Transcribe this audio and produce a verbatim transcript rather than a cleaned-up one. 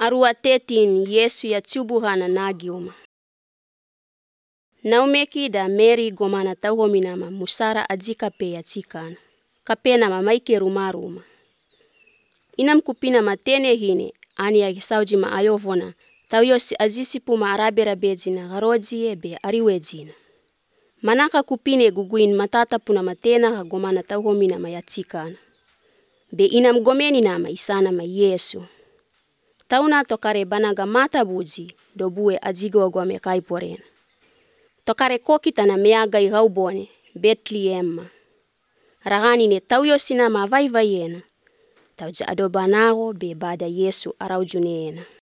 Arua tetin Yesu ya tubuhana nagiuma. Naumeki da Mary gomana tauhominama musara adzika pe ya tikana. Kapena mamaike rumaruma. Inam kupina matene hine ani ya kisauji ma ayovona. Tauyosi azisipu ma arabe-rabedzina garodzie be ariwedzina. Manaka kupine guguin matata puna matena gomana tauhominama ya tikana. Be inam gomeni nama isana ma Yesu. Tauna tokare banaga mata buji dobue adzigo gome kaiporena. Tokare kokita na meaga igaubone Bethlehem. Ragani ne tauyosina ma vai vaiena. Tauja adobanago be bada Yesu araujuneena.